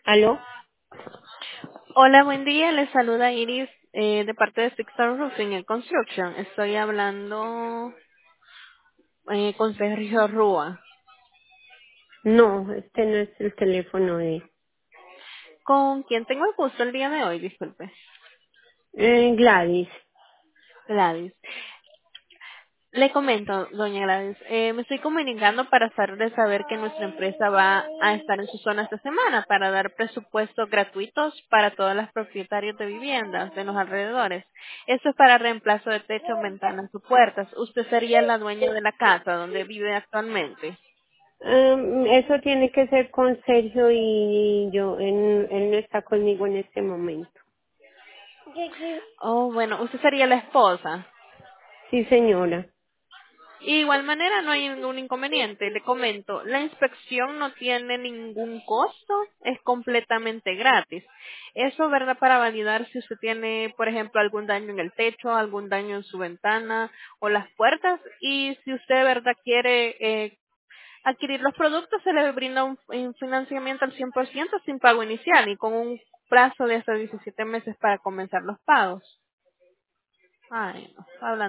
¿Aló? Hola, buen día. Les saluda Iris de parte de Six Star Roofing and Construction. Estoy hablando con Sergio Rúa. No, este no es el teléfono de ¿Con quién tengo el gusto el día de hoy? Disculpe. Gladys. Gladys. Le comento, doña Gladys, me estoy comunicando para hacerle saber que nuestra empresa va a estar en su zona esta semana para dar presupuestos gratuitos para todos los propietarios de viviendas de los alrededores. Esto es para reemplazo de techo, ventanas o puertas. Usted sería la dueña de la casa donde vive actualmente. Eso tiene que ser con Sergio y yo, él no está conmigo en este momento. Oh, bueno, usted sería la esposa. Sí, señora. Igual manera no hay ningún inconveniente. Le comento, la inspección no tiene ningún costo, es completamente gratis. Eso, ¿verdad? Para validar si usted tiene, por ejemplo, algún daño en el techo, algún daño en su ventana o las puertas. Y si usted, ¿verdad? Quiere adquirir los productos, se le brinda un financiamiento al 100% sin pago inicial y con un plazo de hasta 17 meses para comenzar los pagos. Ay, no, hablando.